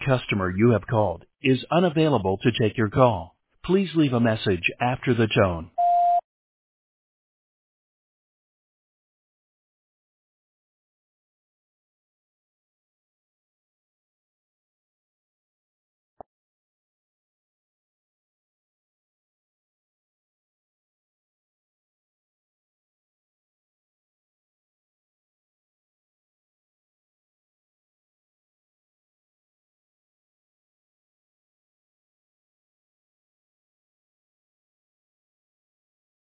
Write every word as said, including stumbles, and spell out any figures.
customer you have called is unavailable to take your call. Please leave a message after the tone.